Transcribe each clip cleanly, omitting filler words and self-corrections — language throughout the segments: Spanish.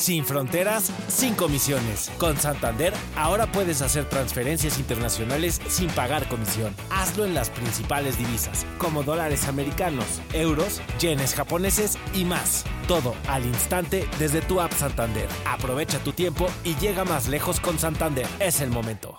Sin fronteras, sin comisiones. Con Santander, ahora puedes hacer transferencias internacionales sin pagar comisión. Hazlo en las principales divisas, como dólares americanos, euros, yenes japoneses y más. Todo al instante desde tu app Santander. Aprovecha tu tiempo y llega más lejos con Santander. Es el momento.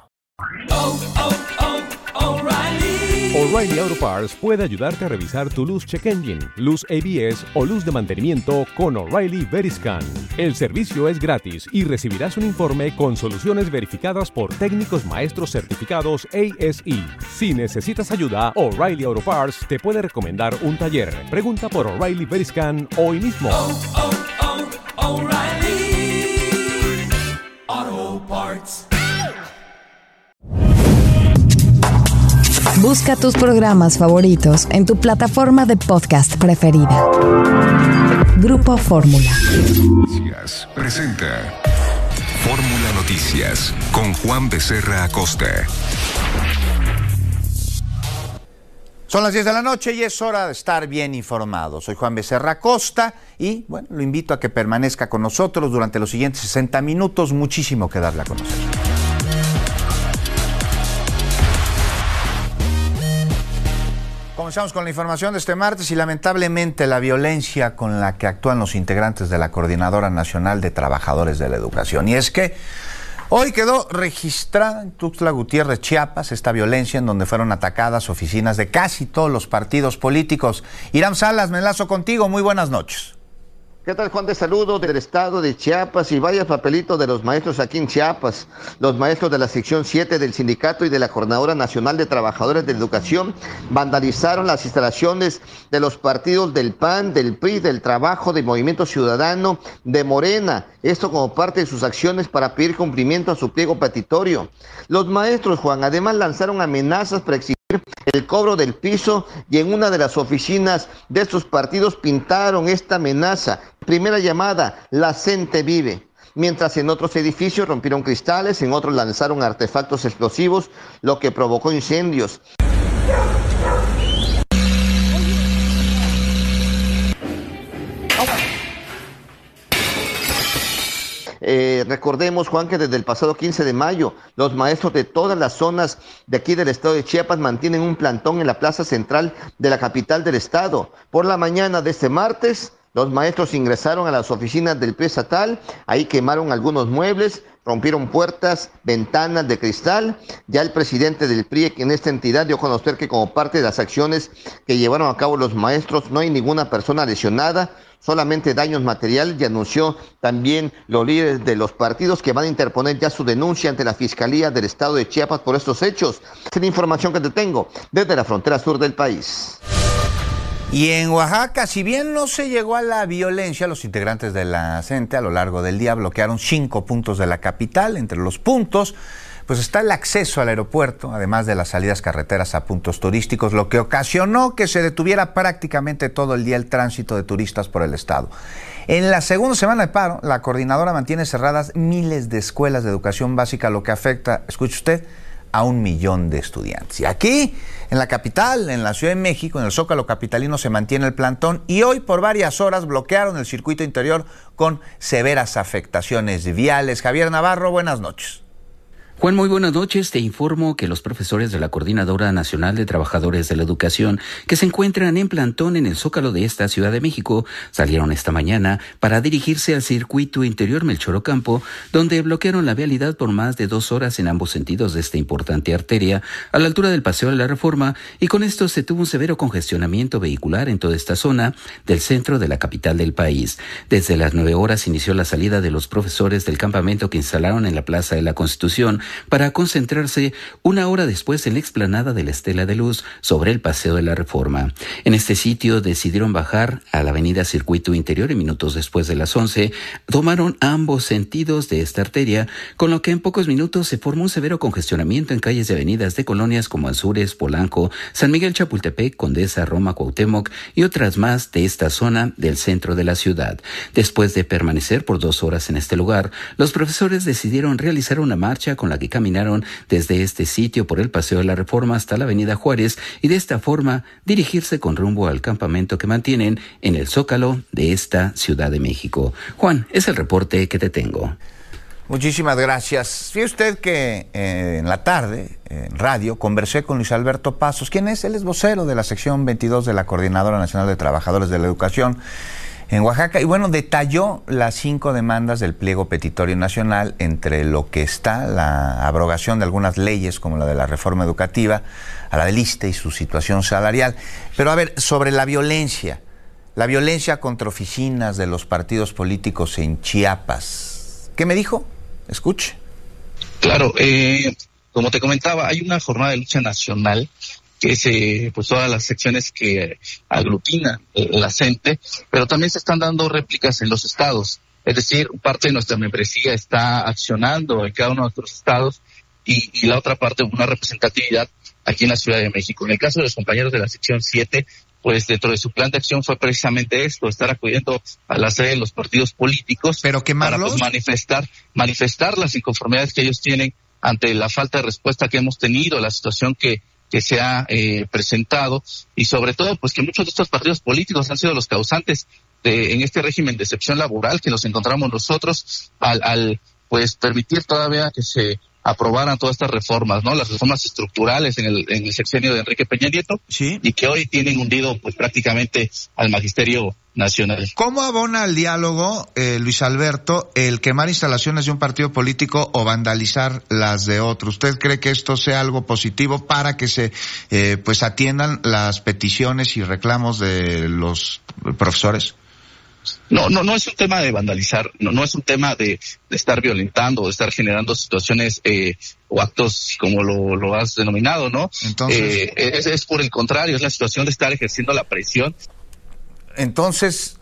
O'Reilly Auto Parts puede ayudarte a revisar tu luz check engine, luz ABS o luz de mantenimiento con O'Reilly Veriscan. El servicio es gratis y recibirás un informe con soluciones verificadas por técnicos maestros certificados ASE. Si necesitas ayuda, O'Reilly Auto Parts te puede recomendar un taller. Pregunta por O'Reilly Veriscan hoy mismo. O'Reilly Auto Parts. Busca tus programas favoritos en tu plataforma de podcast preferida. Grupo Fórmula. Noticias presenta Fórmula Noticias con Juan Becerra Acosta. Son las 10 de la noche y es hora de estar bien informado. Soy Juan Becerra Acosta y, bueno, lo invito a que permanezca con nosotros durante los siguientes 60 minutos. Muchísimo que darle a conocer. Comenzamos con la información de este martes y lamentablemente la violencia con la que actúan los integrantes de la Coordinadora Nacional de Trabajadores de la Educación. Y es que hoy quedó registrada en Tuxtla Gutiérrez, Chiapas, esta violencia en donde fueron atacadas oficinas de casi todos los partidos políticos. Irán Salas, me enlazo contigo. Muy buenas noches. ¿Qué tal, Juan? De saludo del estado de Chiapas y vaya papelito de los maestros aquí en Chiapas. Los maestros de la sección 7 del sindicato y de la Coordinadora Nacional de Trabajadores de la Educación vandalizaron las instalaciones de los partidos del PAN, del PRI, del Trabajo, del Movimiento Ciudadano, de Morena. Esto como parte de sus acciones para pedir cumplimiento a su pliego petitorio. Los maestros, Juan, además lanzaron amenazas para exigir el cobro del piso y en una de las oficinas de estos partidos pintaron esta amenaza. Primera llamada, la gente vive. Mientras en otros edificios rompieron cristales, en otros lanzaron artefactos explosivos, lo que provocó incendios. Recordemos, Juan, que desde el pasado 15 de mayo, los maestros de todas las zonas de aquí del estado de Chiapas mantienen un plantón en la plaza central de la capital del estado. Por la mañana de este martes, los maestros ingresaron a las oficinas del PRI estatal, ahí quemaron algunos muebles, rompieron puertas, ventanas de cristal. Ya el presidente del PRI en esta entidad dio a conocer que como parte de las acciones que llevaron a cabo los maestros no hay ninguna persona lesionada, solamente daños materiales, y anunció también los líderes de los partidos que van a interponer ya su denuncia ante la Fiscalía del Estado de Chiapas por estos hechos. Es la información que te tengo desde la frontera sur del país. Y en Oaxaca, si bien no se llegó a la violencia, los integrantes de la CENTE a lo largo del día bloquearon 5 puntos de la capital. Entre los puntos, pues está el acceso al aeropuerto, además de las salidas carreteras a puntos turísticos, lo que ocasionó que se detuviera prácticamente todo el día el tránsito de turistas por el estado. En la segunda semana de paro, la coordinadora mantiene cerradas miles de escuelas de educación básica, lo que afecta, escuche usted, a 1 millón de estudiantes. Y aquí, en la capital, en la Ciudad de México, en el Zócalo capitalino, se mantiene el plantón y hoy por varias horas bloquearon el circuito interior con severas afectaciones viales. Javier Navarro, buenas noches. Juan, muy buenas noches. Te informo que los profesores de la Coordinadora Nacional de Trabajadores de la Educación, que se encuentran en plantón en el Zócalo de esta Ciudad de México, salieron esta mañana para dirigirse al circuito interior Melchor Ocampo, donde bloquearon la vialidad por más de 2 horas en ambos sentidos de esta importante arteria, a la altura del Paseo de la Reforma, y con esto se tuvo un severo congestionamiento vehicular en toda esta zona del centro de la capital del país. Desde las 9 horas inició la salida de los profesores del campamento que instalaron en la Plaza de la Constitución, para concentrarse 1 hora después en la explanada de la Estela de Luz sobre el Paseo de la Reforma. En este sitio decidieron bajar a la avenida Circuito Interior y minutos después de las 11 tomaron ambos sentidos de esta arteria, con lo que en pocos minutos se formó un severo congestionamiento en calles y avenidas de colonias como Anzures, Polanco, San Miguel Chapultepec, Condesa, Roma, Cuauhtémoc y otras más de esta zona del centro de la ciudad. Después de permanecer por 2 horas en este lugar, los profesores decidieron realizar una marcha con la que caminaron desde este sitio por el Paseo de la Reforma hasta la Avenida Juárez y de esta forma dirigirse con rumbo al campamento que mantienen en el Zócalo de esta Ciudad de México. Juan, es el reporte que te tengo. Muchísimas gracias. Fíjese usted que en la tarde, en radio, conversé con Luis Alberto Pasos. ¿Quién es? Él es vocero de la sección 22 de la Coordinadora Nacional de Trabajadores de la Educación en Oaxaca. Y bueno, detalló las 5 demandas del pliego petitorio nacional, entre lo que está la abrogación de algunas leyes, como la de la reforma educativa, a la del ISSSTE y su situación salarial. Pero a ver, sobre la violencia contra oficinas de los partidos políticos en Chiapas, ¿qué me dijo? Escuche. Claro, como te comentaba, hay una jornada de lucha nacional que es pues todas las secciones que aglutina la CENTE, pero también se están dando réplicas en los estados. Es decir, parte de nuestra membresía está accionando en cada uno de nuestros estados y la otra parte una representatividad aquí en la Ciudad de México. En el caso de los compañeros de la sección 7, pues dentro de su plan de acción fue precisamente esto, estar acudiendo a la sede de los partidos políticos. ¿Pero quemarlos? Para pues, manifestar las inconformidades que ellos tienen ante la falta de respuesta que hemos tenido, la situación que se ha presentado, y sobre todo pues que muchos de estos partidos políticos han sido los causantes en este régimen de excepción laboral que nos encontramos nosotros al pues permitir todavía que se aprobaran todas estas reformas, ¿no? Las reformas estructurales en el sexenio de Enrique Peña Nieto, ¿sí? Y que hoy tienen hundido pues prácticamente al magisterio nacional. ¿Cómo abona al diálogo, Luis Alberto, el quemar instalaciones de un partido político o vandalizar las de otro? ¿Usted cree que esto sea algo positivo para que se pues atiendan las peticiones y reclamos de los profesores? No es un tema de vandalizar, no es un tema de estar violentando o de estar generando situaciones o actos como lo has denominado, ¿no? Entonces, es por el contrario, es la situación de estar ejerciendo la presión. Entonces,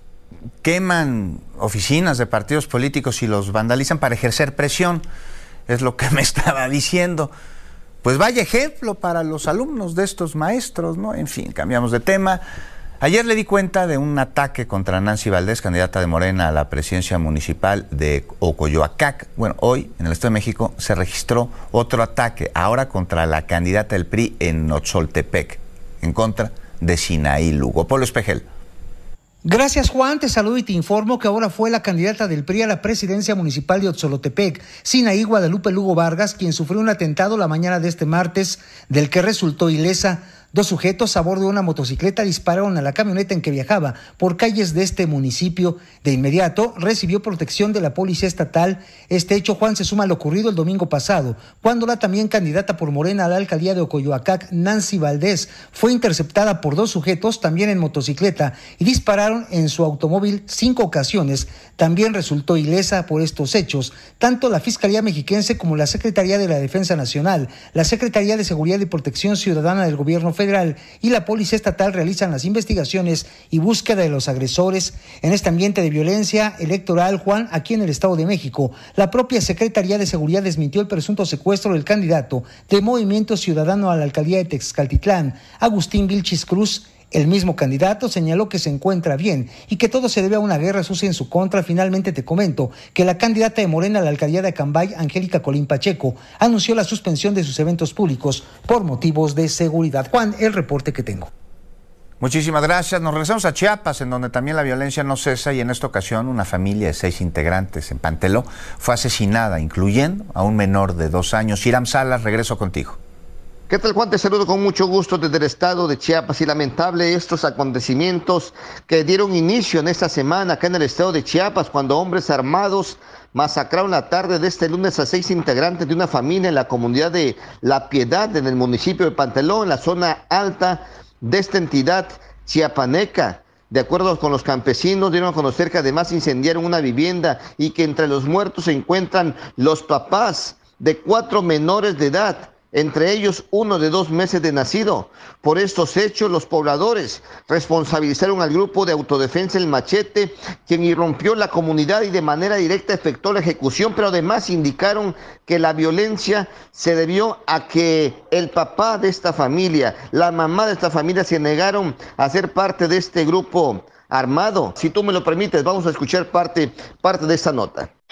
queman oficinas de partidos políticos y los vandalizan para ejercer presión, es lo que me estaba diciendo. Pues vaya ejemplo para los alumnos de estos maestros, ¿no? En fin, cambiamos de tema. Ayer le di cuenta de un ataque contra Nancy Valdés, candidata de Morena a la presidencia municipal de Ocoyoacac. Bueno, hoy en el Estado de México se registró otro ataque, ahora contra la candidata del PRI en Otzoltepec, en contra de Sinaí Lugo. Polo Espejel. Gracias, Juan, te saludo y te informo que ahora fue la candidata del PRI a la presidencia municipal de Otzoltepec, Sinaí Guadalupe Lugo Vargas, quien sufrió un atentado la mañana de este martes, del que resultó ilesa. 2 sujetos a bordo de una motocicleta dispararon a la camioneta en que viajaba por calles de este municipio. De inmediato recibió protección de la policía estatal. Este hecho, Juan, se suma a lo ocurrido el domingo pasado, cuando la también candidata por Morena a la alcaldía de Ocoyoacac, Nancy Valdés, fue interceptada por 2 sujetos también en motocicleta y dispararon en su automóvil 5 ocasiones. También resultó ilesa por estos hechos tanto la Fiscalía Mexiquense como la Secretaría de la Defensa Nacional, la Secretaría de Seguridad y Protección Ciudadana del Gobierno Federal y la Policía Estatal realizan las investigaciones y búsqueda de los agresores. En este ambiente de violencia electoral, Juan, aquí en el Estado de México, la propia Secretaría de Seguridad desmintió el presunto secuestro del candidato de Movimiento Ciudadano a la alcaldía de Texcaltitlán, Agustín Vilchis Cruz. El mismo candidato señaló que se encuentra bien y que todo se debe a una guerra sucia en su contra. Finalmente te comento que la candidata de Morena a la alcaldía de Acambay, Angélica Colín Pacheco, anunció la suspensión de sus eventos públicos por motivos de seguridad. Juan, el reporte que tengo. Muchísimas gracias. Nos regresamos a Chiapas, en donde también la violencia no cesa, y en esta ocasión una familia de 6 integrantes en Panteló fue asesinada, incluyendo a un menor de 2 años. Hiram Salas, regreso contigo. ¿Qué tal, Juan? Te saludo con mucho gusto desde el estado de Chiapas. Y lamentable estos acontecimientos que dieron inicio en esta semana acá en el estado de Chiapas, cuando hombres armados masacraron la tarde de este lunes a 6 integrantes de una familia en la comunidad de La Piedad, en el municipio de Panteló, en la zona alta de esta entidad chiapaneca. De acuerdo con los campesinos, dieron a conocer que además incendiaron una vivienda y que entre los muertos se encuentran los papás de 4 menores de edad, entre ellos uno de 2 meses de nacido. Por estos hechos, los pobladores responsabilizaron al grupo de autodefensa El Machete, quien irrumpió la comunidad y de manera directa efectuó la ejecución, pero además indicaron que la violencia se debió a que el papá de esta familia, la mamá de esta familia, se negaron a ser parte de este grupo armado. Si tú me lo permites, vamos a escuchar parte de esta nota.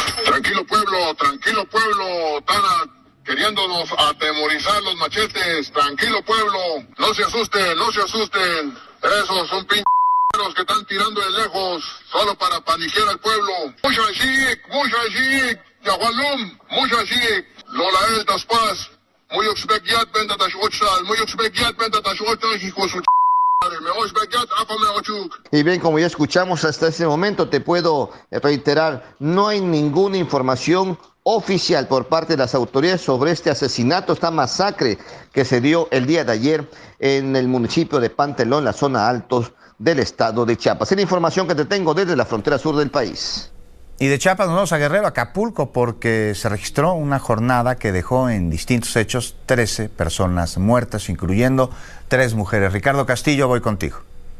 Tranquilo pueblo, están queriéndonos atemorizar los machetes. Tranquilo pueblo, no se asusten. Esos son que están tirando de lejos, solo para paniquear al pueblo. Mucha chic, Yahualum, mucha chic. Lola el Taspaz, muy expectiat venta tashuotzal, hijo su Y bien, como ya escuchamos hasta este momento, te puedo reiterar, no hay ninguna información oficial por parte de las autoridades sobre este asesinato, esta masacre que se dio el día de ayer en el municipio de Pantelón, la zona altos del estado de Chiapas. Es la información que te tengo desde la frontera sur del país. Y de Chiapas nos vamos a Guerrero, Acapulco, porque se registró una jornada que dejó en distintos hechos 13 personas muertas, incluyendo 3 mujeres. Ricardo Castillo, voy contigo.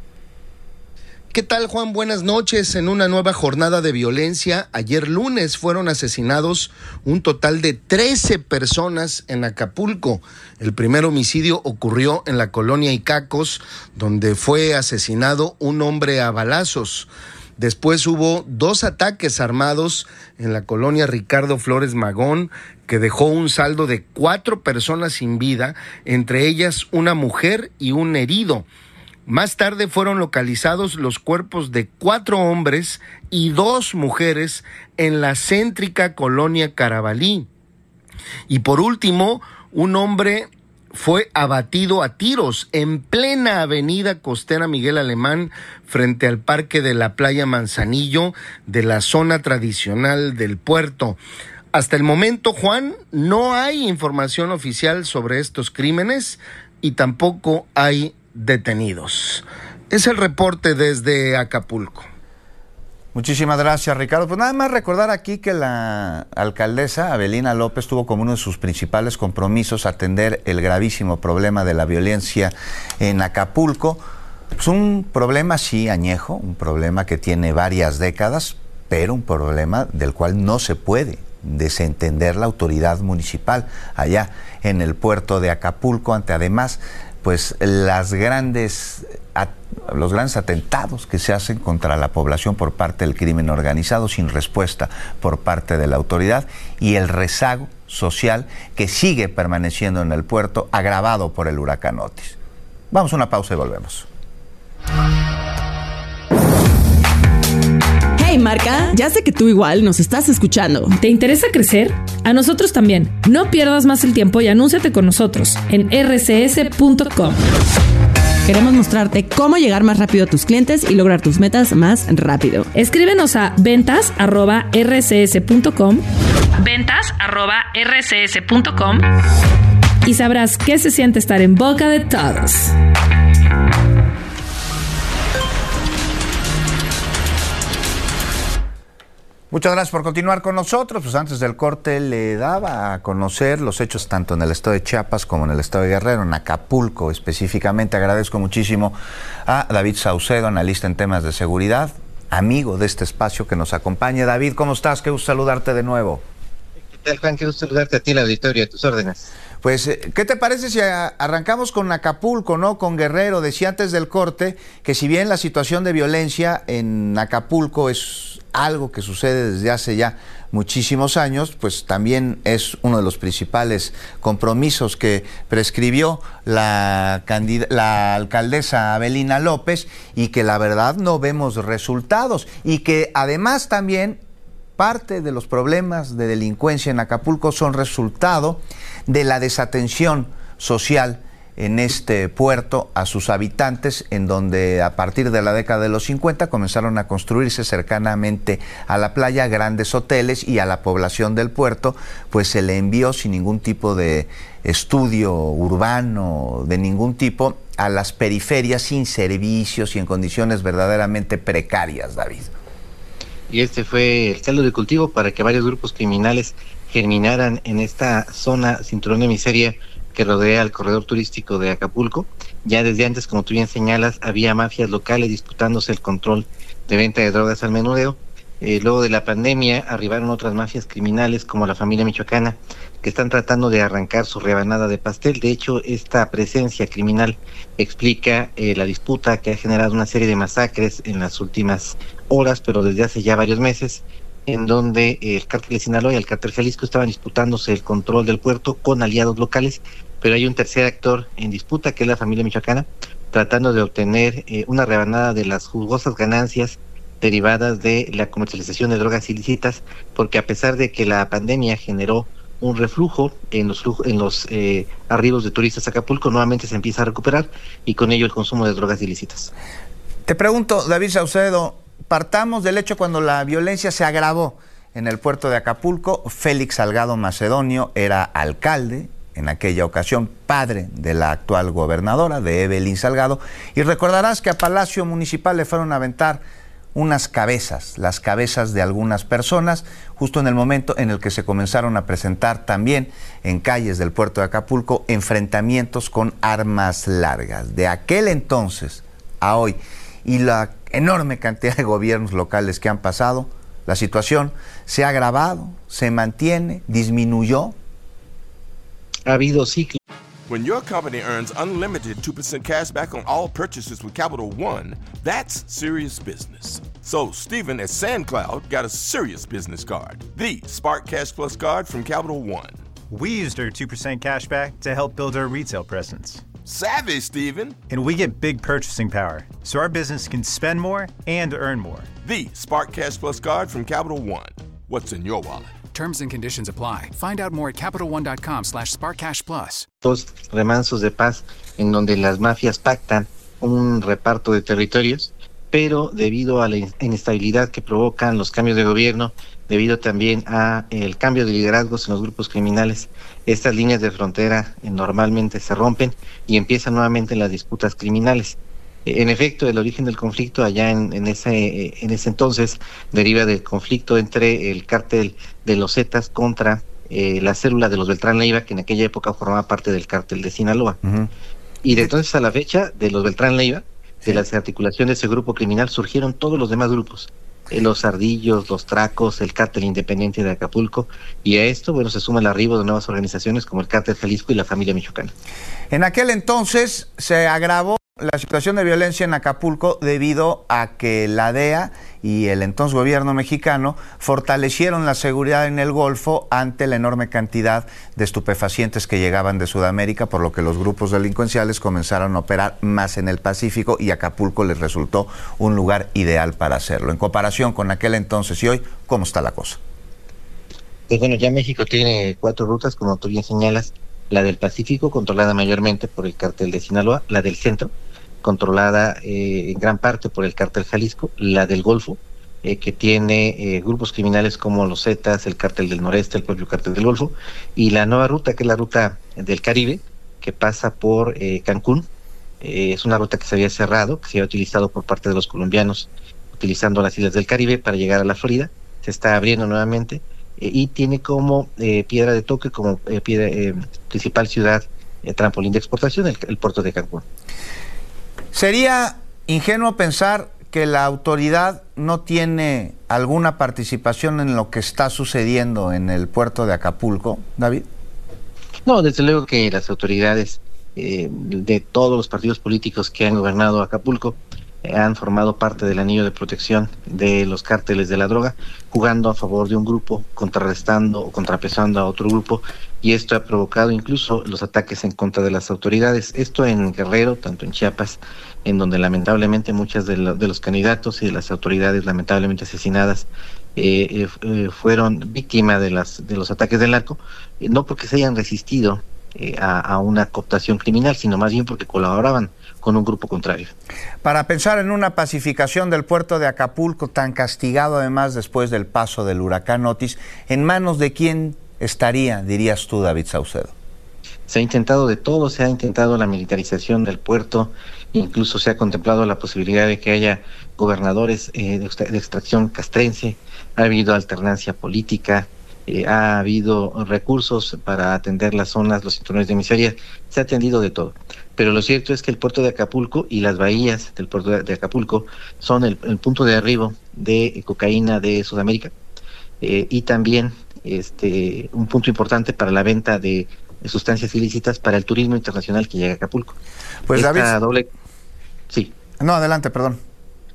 ¿Qué tal, Juan? Buenas noches. En una nueva jornada de violencia, ayer lunes fueron asesinados un total de 13 personas en Acapulco. El primer homicidio ocurrió en la colonia Icacos, donde fue asesinado un hombre a balazos. Después hubo 2 ataques armados en la colonia Ricardo Flores Magón, que dejó un saldo de 4 personas sin vida, entre ellas una mujer y un herido. Más tarde fueron localizados los cuerpos de 4 hombres y 2 mujeres en la céntrica colonia Carabalí. Y por último, un hombre fue abatido a tiros en plena avenida costera Miguel Alemán, frente al parque de la playa Manzanillo, de la zona tradicional del puerto. Hasta el momento, Juan, no hay información oficial sobre estos crímenes y tampoco hay detenidos. Es el reporte desde Acapulco. Muchísimas gracias, Ricardo. Pues nada más recordar aquí que la alcaldesa Abelina López tuvo como uno de sus principales compromisos atender el gravísimo problema de la violencia en Acapulco. Es un problema, sí, añejo, un problema que tiene varias décadas, pero un problema del cual no se puede desentender la autoridad municipal allá en el puerto de Acapulco, ante además pues los grandes atentados que se hacen contra la población por parte del crimen organizado sin respuesta por parte de la autoridad, y el rezago social que sigue permaneciendo en el puerto, agravado por el huracán Otis. Vamos a una pausa y volvemos. Hey Marca, ya sé que tú igual nos estás escuchando. ¿Te interesa crecer? A nosotros también. No pierdas más el tiempo y anúnciate con nosotros en rcs.com. Queremos mostrarte cómo llegar más rápido a tus clientes y lograr tus metas más rápido. Escríbenos a ventas@rcs.com, ventas@rcs.com, y sabrás qué se siente estar en boca de todos. Muchas gracias por continuar con nosotros. Pues antes del corte le daba a conocer los hechos tanto en el estado de Chiapas como en el estado de Guerrero, en Acapulco específicamente. Agradezco muchísimo a David Saucedo, analista en temas de seguridad, amigo de este espacio que nos acompaña. David, ¿cómo estás? Qué gusto saludarte de nuevo. ¿Qué tal, Juan? Qué gusto saludarte a ti, el auditorio, a tus órdenes. Pues, ¿qué te parece si arrancamos con Acapulco, no con Guerrero? Decía antes del corte que si bien la situación de violencia en Acapulco es algo que sucede desde hace ya muchísimos años, pues también es uno de los principales compromisos que prescribió la alcaldesa Abelina López, y que la verdad no vemos resultados, y que además también parte de los problemas de delincuencia en Acapulco son resultado de la desatención social en este puerto a sus habitantes, en donde a partir de la década de los 50 comenzaron a construirse cercanamente a la playa grandes hoteles, y a la población del puerto pues se le envió sin ningún tipo de estudio urbano de ningún tipo a las periferias, sin servicios y en condiciones verdaderamente precarias, David. Y este fue el caldo de cultivo para que varios grupos criminales germinaran en esta zona cinturón de miseria que rodea el corredor turístico de Acapulco. Ya desde antes, como tú bien señalas, había mafias locales disputándose el control de venta de drogas al menudeo. Luego de la pandemia arribaron otras mafias criminales como la familia michoacana, que están tratando de arrancar su rebanada de pastel. De hecho, esta presencia criminal explica la disputa que ha generado una serie de masacres en las últimas horas, pero desde hace ya varios meses. en donde el cártel de Sinaloa y el cártel Jalisco estaban disputándose el control del puerto con aliados locales, pero hay un tercer actor en disputa, que es la familia michoacana, tratando de obtener una rebanada de las jugosas ganancias derivadas de la comercialización de drogas ilícitas, porque a pesar de que la pandemia generó un reflujo en los arribos de turistas a Acapulco, nuevamente se empieza a recuperar, y con ello el consumo de drogas ilícitas. Te pregunto, David Saucedo, partamos del hecho cuando la violencia se agravó en el puerto de Acapulco. Félix Salgado Macedonio era alcalde en aquella ocasión, padre de la actual gobernadora, de Evelyn Salgado, y recordarás que a Palacio Municipal le fueron a aventar unas cabezas, las cabezas de algunas personas, justo en el momento en el que se comenzaron a presentar también en calles del puerto de Acapulco enfrentamientos con armas largas. De aquel entonces a hoy, y la enorme cantidad de gobiernos locales que han pasado, la situación se ha agravado, se mantiene, disminuyó. Ha habido ciclos. When your company earns unlimited 2% cash back on all purchases with Capital One, that's serious business. So Stephen at SandCloud got a serious business card, the Spark Cash Plus card from Capital One. We used our 2% cash back to help build our retail presence. Savvy, Stephen. And we get big purchasing power, so our business can spend more and earn more. The Spark Cash Plus card from Capital One. What's in your wallet? Terms and conditions apply. Find out more at CapitalOne.com/SparkCashPlus. Dos remansos de paz en donde las mafias pactan un reparto de territorios, pero debido a la inestabilidad que provocan los cambios de gobierno, debido también a el cambio de liderazgos en los grupos criminales, estas líneas de frontera normalmente se rompen y empiezan nuevamente las disputas criminales. En efecto, el origen del conflicto allá en ese entonces deriva del conflicto entre el cártel de los Zetas contra la célula de los Beltrán Leiva, que en aquella época formaba parte del cártel de Sinaloa. Y de entonces a la fecha, de los Beltrán Leiva, de la desarticulación de ese grupo criminal, surgieron todos los demás grupos. Los Ardillos, los Tracos, el cártel independiente de Acapulco, y a esto, bueno, se suma el arribo de nuevas organizaciones como el cártel Jalisco y la familia michoacana. En aquel entonces se agravó la situación de violencia en Acapulco debido a que la DEA y el entonces gobierno mexicano fortalecieron la seguridad en el Golfo ante la enorme cantidad de estupefacientes que llegaban de Sudamérica, por lo que los grupos delincuenciales comenzaron a operar más en el Pacífico y Acapulco les resultó un lugar ideal para hacerlo. En comparación con aquel entonces y hoy, ¿cómo está la cosa? Pues bueno, ya México tiene 4 rutas, como tú bien señalas: la del Pacífico, controlada mayormente por el cártel de Sinaloa; la del Centro, controlada en gran parte por el cártel Jalisco; la del Golfo, que tiene grupos criminales como los Zetas, el cártel del Noreste, el propio cártel del Golfo; y la nueva ruta, que es la ruta del Caribe, que pasa por Cancún. Es una ruta que se había cerrado, que se había utilizado por parte de los colombianos, utilizando las islas del Caribe para llegar a la Florida. Se está abriendo nuevamente, y tiene como piedra de toque, como principal ciudad, trampolín de exportación, el puerto de Cancún. ¿Sería ingenuo pensar que la autoridad no tiene alguna participación en lo que está sucediendo en el puerto de Acapulco, David? No, desde luego que las autoridades de todos los partidos políticos que han gobernado Acapulco han formado parte del anillo de protección de los cárteles de la droga, jugando a favor de un grupo, contrarrestando o contrapesando a otro grupo, y esto ha provocado incluso los ataques en contra de las autoridades. Esto en Guerrero, tanto en Chiapas, en donde lamentablemente muchas de los candidatos y de las autoridades lamentablemente asesinadas fueron víctimas de los ataques del narco, no porque se hayan resistido a una cooptación criminal, sino más bien porque colaboraban con un grupo contrario. Para pensar en una pacificación del puerto de Acapulco, tan castigado además después del paso del huracán Otis, ¿en manos de quién estaría, dirías tú, David Saucedo? Se ha intentado de todo, se ha intentado la militarización del puerto, incluso se ha contemplado la posibilidad de que haya gobernadores de extracción castrense, ha habido alternancia política, ha habido recursos para atender las zonas, los cinturones de miseria, se ha atendido de todo. Pero lo cierto es que el puerto de Acapulco y las bahías del puerto de Acapulco son el punto de arribo de cocaína de Sudamérica, y también un punto importante para la venta de sustancias ilícitas para el turismo internacional que llega a Acapulco. Pues David... Sí. No, adelante, perdón.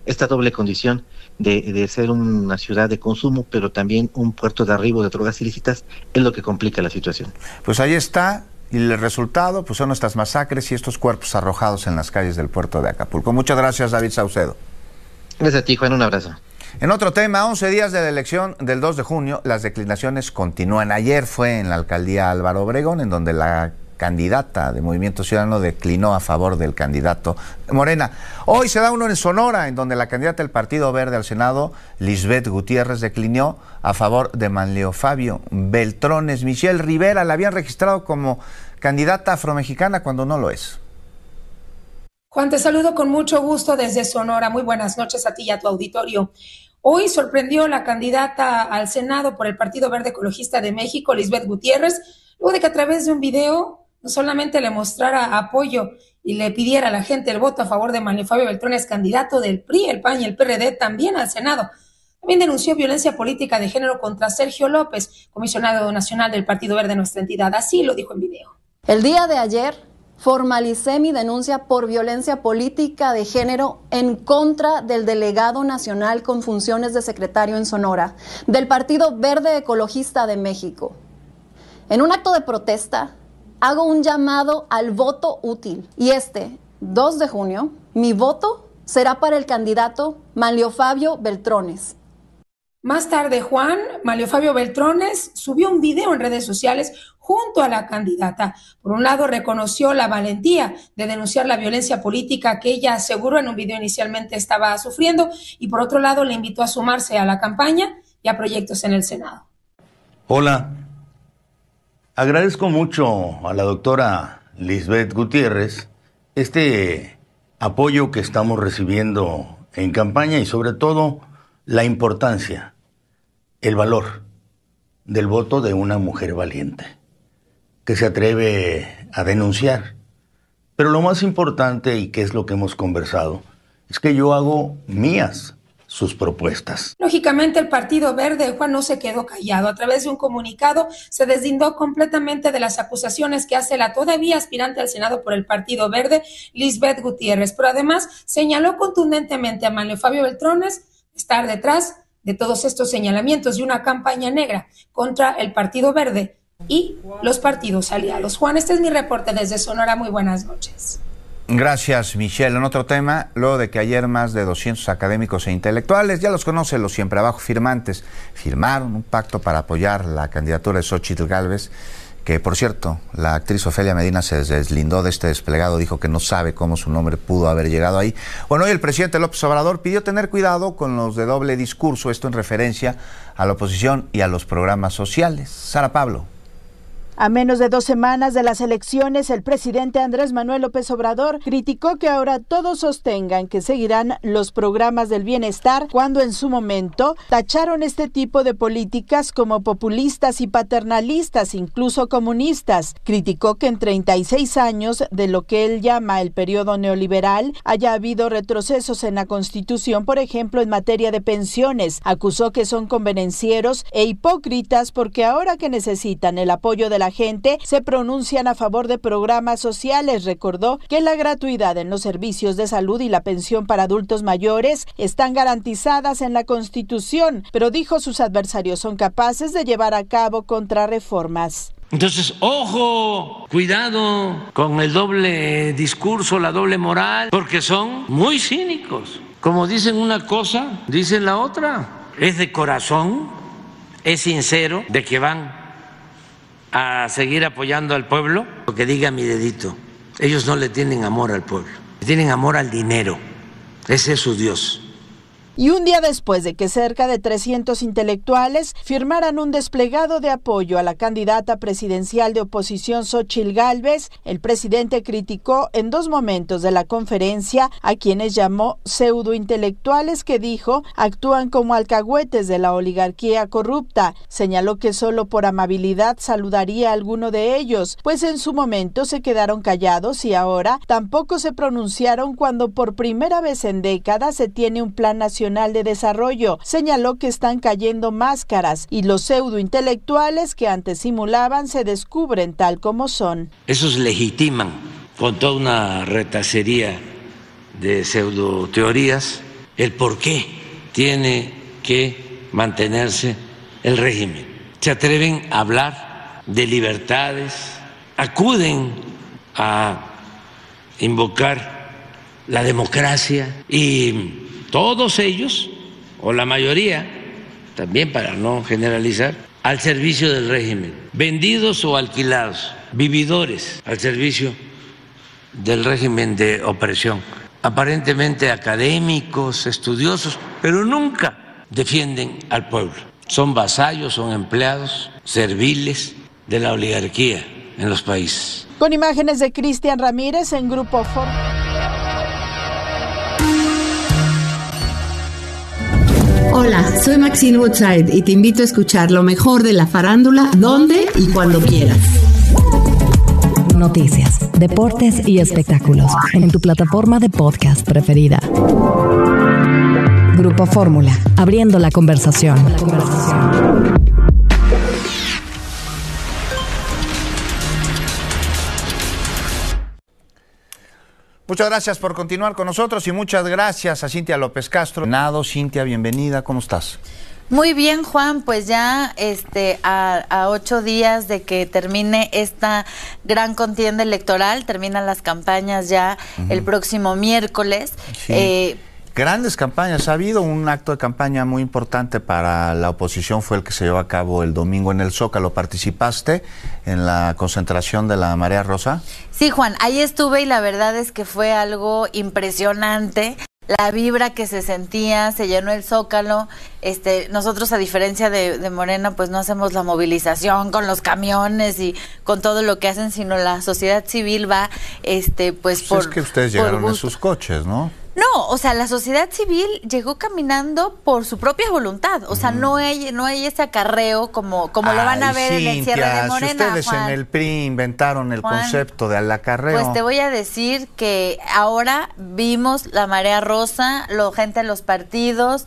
esta doble condición de ser una ciudad de consumo, pero también un puerto de arribo de drogas ilícitas, es lo que complica la situación. Pues ahí está, y el resultado pues son estas masacres y estos cuerpos arrojados en las calles del puerto de Acapulco. Muchas gracias, David Saucedo. Gracias a ti, Juan, un abrazo. En otro tema, 11 días de la elección del 2 de junio, las declinaciones continúan. Ayer fue en la alcaldía Álvaro Obregón, en donde la candidata de Movimiento Ciudadano declinó a favor del candidato Morena. Hoy se da uno en Sonora, en donde la candidata del Partido Verde al Senado, Lisbeth Gutiérrez, declinó a favor de Manlio Fabio Beltrones. Michelle Rivera la habían registrado como candidata afromexicana cuando no lo es. Juan, te saludo con mucho gusto desde Sonora. Muy buenas noches a ti y a tu auditorio. Hoy sorprendió la candidata al Senado por el Partido Verde Ecologista de México, Lisbeth Gutiérrez, luego de que a través de un video no solamente le mostrara apoyo y le pidiera a la gente el voto a favor de Manlio Fabio Beltrones, candidato del PRI, el PAN y el PRD, también al Senado. También denunció violencia política de género contra Sergio López, comisionado nacional del Partido Verde de nuestra entidad. Así lo dijo en video. El día de ayer formalicé mi denuncia por violencia política de género en contra del delegado nacional con funciones de secretario en Sonora, del Partido Verde Ecologista de México. En un acto de protesta, hago un llamado al voto útil. Y 2 de junio, mi voto será para el candidato Manlio Fabio Beltrones. Más tarde, Juan, Manlio Fabio Beltrones subió un video en redes sociales junto a la candidata. Por un lado, reconoció la valentía de denunciar la violencia política que ella aseguró en un video inicialmente estaba sufriendo, y por otro lado, le invitó a sumarse a la campaña y a proyectos en el Senado. Hola. Agradezco mucho a la doctora Lisbeth Gutiérrez este apoyo que estamos recibiendo en campaña y sobre todo la importancia, el valor del voto de una mujer valiente que se atreve a denunciar. Pero lo más importante, y que es lo que hemos conversado, es que yo hago mías sus propuestas. Lógicamente, el Partido Verde, Juan, no se quedó callado. A través de un comunicado se deslindó completamente de las acusaciones que hace la todavía aspirante al Senado por el Partido Verde, Lisbeth Gutiérrez, pero además señaló contundentemente a Manlio Fabio Beltrones estar detrás de todos estos señalamientos de una campaña negra contra el Partido Verde y los partidos aliados. Juan, este es mi reporte desde Sonora. Muy buenas noches. Gracias, Michelle. En otro tema, luego de que ayer más de 200 académicos e intelectuales, ya los conoce, los siempre abajo firmantes, firmaron un pacto para apoyar la candidatura de Xóchitl Gálvez, que por cierto, la actriz Ofelia Medina se deslindó de este desplegado, dijo que no sabe cómo su nombre pudo haber llegado ahí. Bueno, hoy el presidente López Obrador pidió tener cuidado con los de doble discurso, esto en referencia a la oposición y a los programas sociales. Sara Pablo. A menos de 2 semanas de las elecciones, el presidente Andrés Manuel López Obrador criticó que ahora todos sostengan que seguirán los programas del bienestar, cuando en su momento tacharon este tipo de políticas como populistas y paternalistas, incluso comunistas. Criticó que en 36 años de lo que él llama el periodo neoliberal haya habido retrocesos en la Constitución, por ejemplo, en materia de pensiones. Acusó que son convenencieros e hipócritas porque ahora que necesitan el apoyo de la gente se pronuncian a favor de programas sociales. Recordó que la gratuidad en los servicios de salud y la pensión para adultos mayores están garantizadas en la Constitución, pero dijo sus adversarios son capaces de llevar a cabo contrarreformas. Entonces, ojo, cuidado con el doble discurso, la doble moral, porque son muy cínicos. Como dicen una cosa, dicen la otra. Es de corazón, es sincero de que van a seguir apoyando al pueblo, lo que diga mi dedito. Ellos no le tienen amor al pueblo, le tienen amor al dinero. Ese es su Dios. Y un día después de que cerca de 300 intelectuales firmaran un desplegado de apoyo a la candidata presidencial de oposición Xóchitl Gálvez, el presidente criticó en 2 momentos de la conferencia a quienes llamó pseudointelectuales que dijo actúan como alcahuetes de la oligarquía corrupta. Señaló que solo por amabilidad saludaría a alguno de ellos, pues en su momento se quedaron callados y ahora tampoco se pronunciaron cuando por primera vez en décadas se tiene un plan nacional de desarrollo. Señaló que están cayendo máscaras y los pseudointelectuales que antes simulaban se descubren tal como son. Esos legitiman con toda una retacería de pseudoteorías el por qué tiene que mantenerse el régimen. Se atreven a hablar de libertades, acuden a invocar la democracia y todos ellos, o la mayoría, también para no generalizar, al servicio del régimen, vendidos o alquilados, vividores al servicio del régimen de opresión, aparentemente académicos, estudiosos, pero nunca defienden al pueblo. Son vasallos, son empleados serviles de la oligarquía en los países. Con imágenes de Cristian Ramírez en Grupo Fórmula. Hola, soy Maxine Woodside y te invito a escuchar lo mejor de la farándula donde y cuando quieras. Noticias, deportes y espectáculos en tu plataforma de podcast preferida. Grupo Fórmula, abriendo la conversación. Muchas gracias por continuar con nosotros y muchas gracias a Cintia López Castro. Cintia, bienvenida, ¿cómo estás? Muy bien, Juan, pues ya a 8 días de que termine esta gran contienda electoral, terminan las campañas ya el próximo miércoles. Sí. Grandes campañas, ha habido un acto de campaña muy importante para la oposición, fue el que se llevó a cabo el domingo en el Zócalo. ¿Participaste en la concentración de la Marea Rosa? Sí, Juan, ahí estuve y la verdad es que fue algo impresionante. La vibra que se sentía, se llenó el Zócalo. Nosotros, a diferencia de Morena, pues no hacemos la movilización con los camiones y con todo lo que hacen, sino la sociedad civil va, pues por... Es que ustedes llegaron en sus coches, ¿no? No, o sea, la sociedad civil llegó caminando por su propia voluntad. O sea, no hay ese acarreo como lo van a ver en el cierre de Morena, si ustedes Juan. En el PRI inventaron el concepto del acarreo. Pues te voy a decir que ahora vimos la Marea Rosa, gente de los partidos,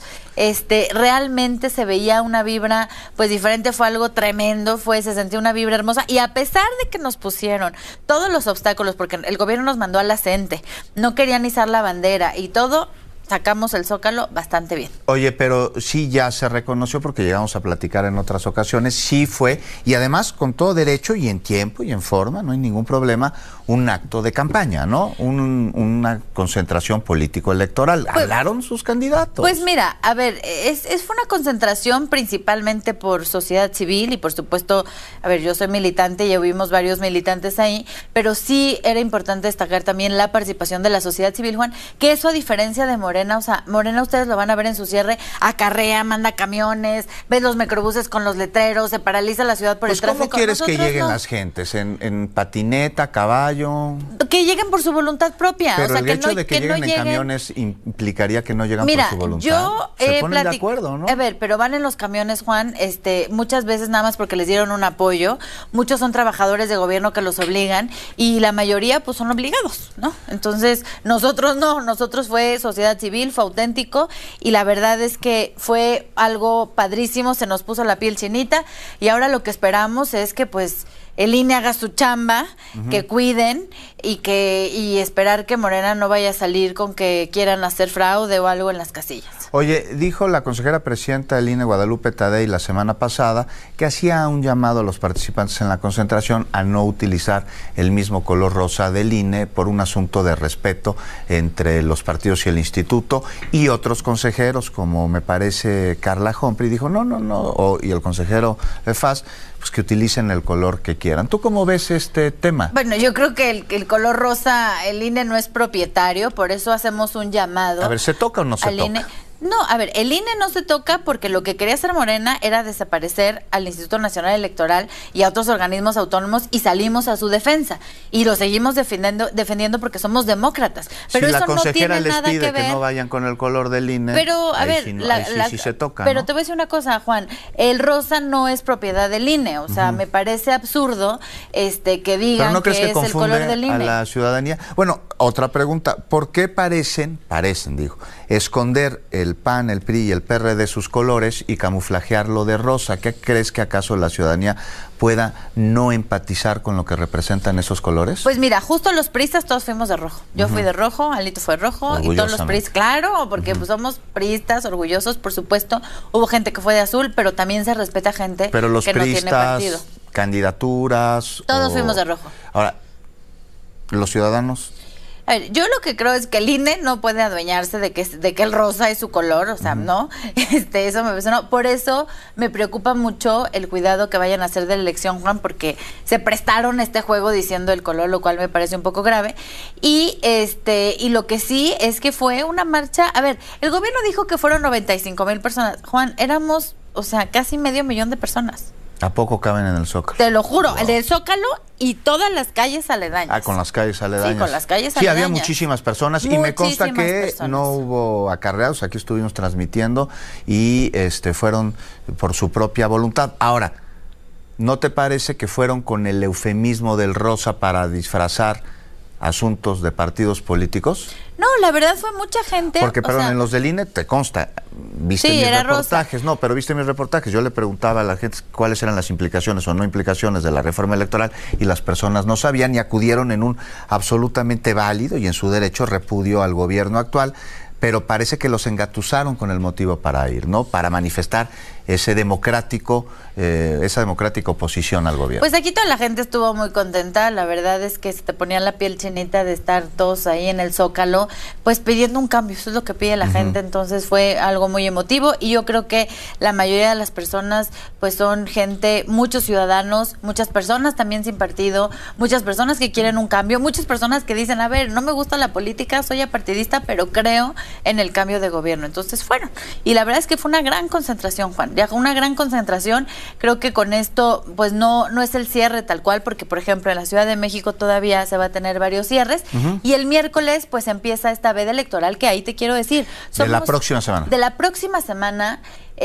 realmente se veía una vibra pues diferente, fue algo tremendo, se sentía una vibra hermosa, y a pesar de que nos pusieron todos los obstáculos, porque el gobierno nos mandó a la CENTE, no querían izar la bandera y todo, sacamos el Zócalo bastante bien. Oye, pero sí ya se reconoció, porque llegamos a platicar en otras ocasiones, sí fue, y además con todo derecho y en tiempo y en forma, no hay ningún problema, un acto de campaña, ¿no? Una concentración político-electoral. ¿Hablaron sus candidatos? Pues mira, a ver, fue una concentración principalmente por sociedad civil y por supuesto, a ver, yo soy militante y vimos varios militantes ahí, pero sí era importante destacar también la participación de la sociedad civil, Juan, que eso a diferencia de Morena, o sea, Morena ustedes lo van a ver en su cierre, acarrea, manda camiones, ves los microbuses con los letreros, se paraliza la ciudad por el tráfico. ¿Cómo quieres que lleguen las gentes? ¿En patineta, caballo? Que lleguen por su voluntad propia. Pero o sea, el hecho de que lleguen en camiones implicaría que no llegan por su voluntad. Se ponen de acuerdo, ¿no? A ver, pero van en los camiones, Juan, muchas veces nada más porque les dieron un apoyo, muchos son trabajadores de gobierno que los obligan y la mayoría pues son obligados, ¿no? Entonces, nosotros no, nosotros fue sociedad civil, fue auténtico y la verdad es que fue algo padrísimo, se nos puso la piel chinita y ahora lo que esperamos es que pues el INE haga su chamba, que cuiden y esperar que Morena no vaya a salir con que quieran hacer fraude o algo en las casillas. Oye, dijo la consejera presidenta del INE, Guadalupe Tadei, la semana pasada, que hacía un llamado a los participantes en la concentración a no utilizar el mismo color rosa del INE por un asunto de respeto entre los partidos y el instituto, y otros consejeros, como me parece Carla Humphrey, dijo y el consejero FAS, pues que utilicen el color que quieran. ¿Tú cómo ves este tema? Bueno, yo creo que el color rosa, el INE no es propietario, por eso hacemos un llamado. A ver, ¿se toca o no se toca? INE. No, a ver, el INE no se toca porque lo que quería hacer Morena era desaparecer al Instituto Nacional Electoral y a otros organismos autónomos y salimos a su defensa. Y lo seguimos defendiendo porque somos demócratas. Pero si eso la consejera no tiene nada les pide que ver. Que no vayan con el color del INE, pero, a ver, sí se toca, pero ¿no? te voy a decir una cosa, Juan. El rosa no es propiedad del INE. O sea, me parece absurdo que digan ¿Pero no crees que es el color del INE. a la ciudadanía? Bueno, Otra pregunta, ¿por qué parecen, esconder el PAN, el PRI y el PRD sus colores y camuflajearlo de rosa? ¿Qué crees que acaso la ciudadanía pueda no empatizar con lo que representan esos colores? Pues mira, justo los priistas todos fuimos de rojo. Yo fui de rojo, Alito fue de rojo y todos los priistas, claro, porque pues somos priistas, orgullosos, por supuesto. Hubo gente que fue de azul, pero también se respeta gente pero los que priistas, no tiene partido. Candidaturas... Todos fuimos de rojo. Ahora, ¿los ciudadanos? A ver, yo lo que creo es que el INE no puede adueñarse de que el rosa es su color, o sea, ¿no? Eso me parece, no. Por eso me preocupa mucho el cuidado que vayan a hacer de la elección, Juan, porque se prestaron este juego diciendo el color, lo cual me parece un poco grave. Y lo que sí es que fue una marcha, a ver, el gobierno dijo que fueron 95,000 personas. Juan, éramos, o sea, casi 500,000 de personas. ¿A poco caben en el Zócalo? Te lo juro, el del Zócalo y todas las calles aledañas. Ah, con las calles aledañas. Sí, con las calles aledañas. Sí, había muchísimas personas y me consta que no hubo acarreados, aquí estuvimos transmitiendo y fueron por su propia voluntad. Ahora, ¿no te parece que fueron con el eufemismo del rosa para disfrazar asuntos de partidos políticos? No, la verdad fue mucha gente. Porque, perdón, en los del INE te consta, viste mis reportajes. Rosa. No, pero viste mis reportajes. Yo le preguntaba a la gente cuáles eran las implicaciones o no implicaciones de la reforma electoral y las personas no sabían y acudieron en un absolutamente válido y en su derecho repudio al gobierno actual, pero parece que los engatusaron con el motivo para ir, ¿no? Para manifestar esa democrática oposición al gobierno. Pues aquí toda la gente estuvo muy contenta, la verdad es que se te ponía la piel chinita de estar todos ahí en el Zócalo, pues pidiendo un cambio, eso es lo que pide la gente, entonces fue algo muy emotivo y yo creo que la mayoría de las personas pues son gente, muchos ciudadanos, muchas personas también sin partido, muchas personas que quieren un cambio, muchas personas que dicen, a ver, no me gusta la política, soy apartidista, pero creo en el cambio de gobierno, entonces fueron, y la verdad es que fue una gran concentración, Juan, ya una gran concentración. Creo que con esto pues no es el cierre tal cual, porque por ejemplo en la Ciudad de México todavía se va a tener varios cierres y el miércoles pues empieza esta veda electoral que ahí te quiero decir. De la próxima semana. De la próxima semana.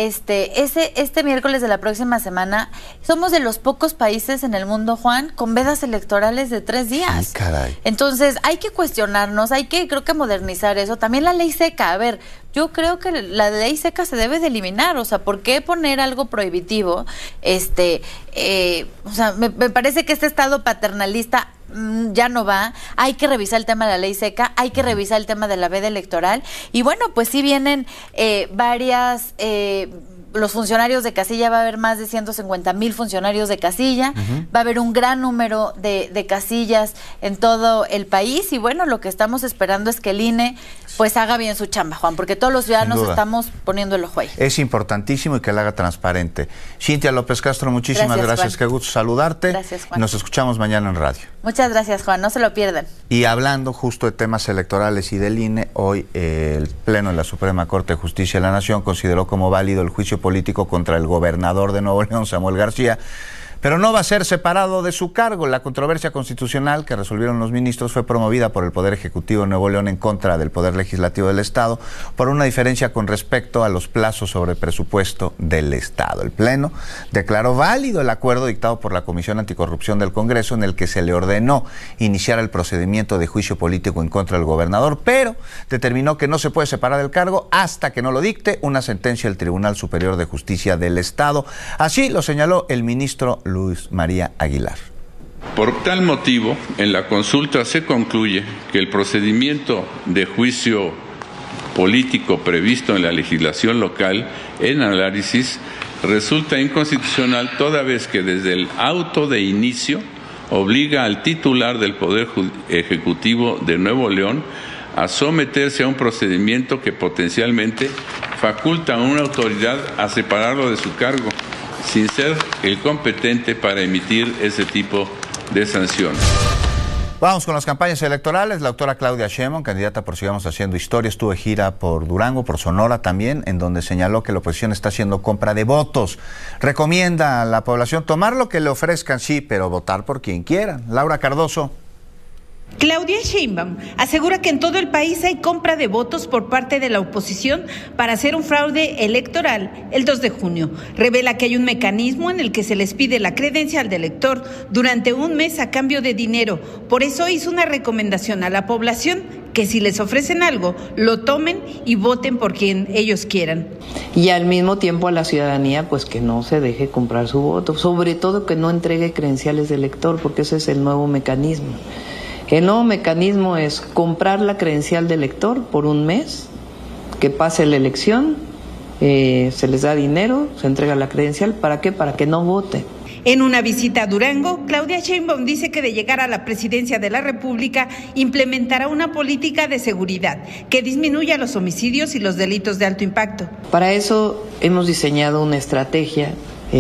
Este miércoles de la próxima semana somos de los pocos países en el mundo, Juan, con vedas electorales de 3 días. Ay, caray. Entonces hay que cuestionarnos, creo que modernizar eso. También la ley seca, a ver, yo creo que la ley seca se debe de eliminar, o sea, ¿por qué poner algo prohibitivo? O sea, me parece que este estado paternalista ya no va, hay que revisar el tema de la ley seca, hay que revisar el tema de la veda electoral y bueno, pues sí vienen los funcionarios de casilla, va a haber más de 150,000 funcionarios de casilla, va a haber un gran número de casillas en todo el país y bueno, lo que estamos esperando es que el INE pues haga bien su chamba, Juan, porque todos los ciudadanos estamos poniendo el ojo ahí. Es importantísimo y que la haga transparente. Cintia López Castro, muchísimas gracias. Qué gusto saludarte. Gracias, Juan. Nos escuchamos mañana en radio. Muchas gracias, Juan, no se lo pierdan. Y hablando justo de temas electorales y del INE, hoy el Pleno de la Suprema Corte de Justicia de la Nación consideró como válido el juicio político contra el gobernador de Nuevo León, Samuel García, pero no va a ser separado de su cargo. La controversia constitucional que resolvieron los ministros fue promovida por el Poder Ejecutivo de Nuevo León en contra del Poder Legislativo del Estado por una diferencia con respecto a los plazos sobre presupuesto del Estado. El Pleno declaró válido el acuerdo dictado por la Comisión Anticorrupción del Congreso en el que se le ordenó iniciar el procedimiento de juicio político en contra del gobernador, pero determinó que no se puede separar del cargo hasta que no lo dicte una sentencia del Tribunal Superior de Justicia del Estado. Así lo señaló el ministro Luis María Aguilar. Por tal motivo, en la consulta se concluye que el procedimiento de juicio político previsto en la legislación local en análisis resulta inconstitucional toda vez que desde el auto de inicio obliga al titular del Poder Ejecutivo de Nuevo León a someterse a un procedimiento que potencialmente faculta a una autoridad a separarlo de su cargo, sin ser el competente para emitir ese tipo de sanciones. Vamos con las campañas electorales. La doctora Claudia Sheinbaum, candidata por Sigamos Haciendo Historia, estuvo de gira por Durango, por Sonora también, en donde señaló que la oposición está haciendo compra de votos. Recomienda a la población tomar lo que le ofrezcan, sí, pero votar por quien quiera. Laura Cardoso. Claudia Sheinbaum asegura que en todo el país hay compra de votos por parte de la oposición para hacer un fraude electoral el 2 de junio. Revela que hay un mecanismo en el que se les pide la credencial del elector durante un mes a cambio de dinero. Por eso hizo una recomendación a la población que si les ofrecen algo, lo tomen y voten por quien ellos quieran. Y al mismo tiempo a la ciudadanía, pues que no se deje comprar su voto, sobre todo que no entregue credenciales de elector, porque ese es el nuevo mecanismo. El nuevo mecanismo es comprar la credencial de elector por un mes, que pase la elección, se les da dinero, se entrega la credencial, ¿para qué? Para que no voten. En una visita a Durango, Claudia Sheinbaum dice que de llegar a la presidencia de la República implementará una política de seguridad que disminuya los homicidios y los delitos de alto impacto. Para eso hemos diseñado una estrategia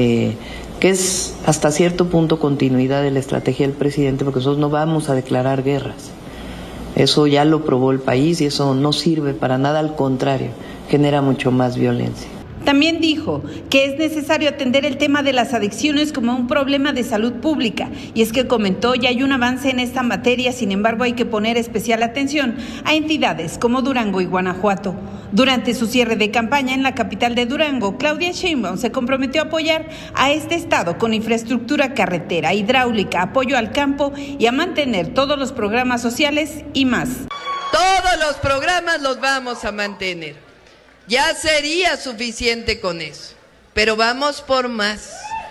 que es hasta cierto punto continuidad de la estrategia del presidente, porque nosotros no vamos a declarar guerras. Eso ya lo probó el país y eso no sirve para nada, al contrario, genera mucho más violencia. También dijo que es necesario atender el tema de las adicciones como un problema de salud pública. Y es que comentó, ya hay un avance en esta materia, sin embargo hay que poner especial atención a entidades como Durango y Guanajuato. Durante su cierre de campaña en la capital de Durango, Claudia Sheinbaum se comprometió a apoyar a este estado con infraestructura carretera, hidráulica, apoyo al campo y a mantener todos los programas sociales y más. Todos los programas los vamos a mantener. Ya sería suficiente con eso, pero vamos por más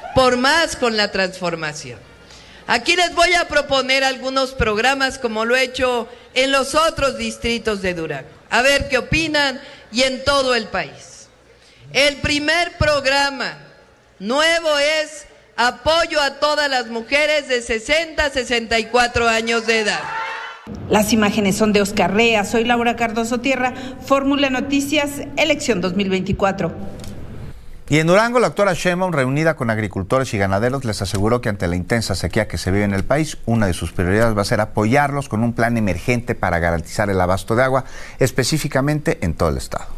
con la transformación. Aquí les voy a proponer algunos programas como lo he hecho en los otros distritos de Durango. A ver qué opinan y en todo el país. El primer programa nuevo es apoyo a todas las mujeres de 60 a 64 años de edad. Las imágenes son de Oscar Rea, soy Laura Cardoso Tierra, Fórmula Noticias, elección 2024. Y en Durango, la doctora Sheinbaum, reunida con agricultores y ganaderos, les aseguró que ante la intensa sequía que se vive en el país, una de sus prioridades va a ser apoyarlos con un plan emergente para garantizar el abasto de agua, específicamente en todo el estado.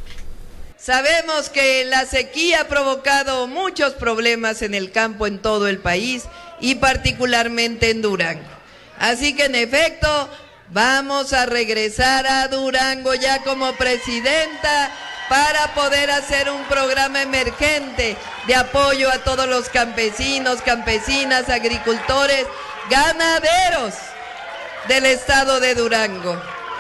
Sabemos que la sequía ha provocado muchos problemas en el campo en todo el país y particularmente en Durango. Así que en efecto, vamos a regresar a Durango ya como presidenta para poder hacer un programa emergente de apoyo a todos los campesinos, campesinas, agricultores, ganaderos del estado de Durango.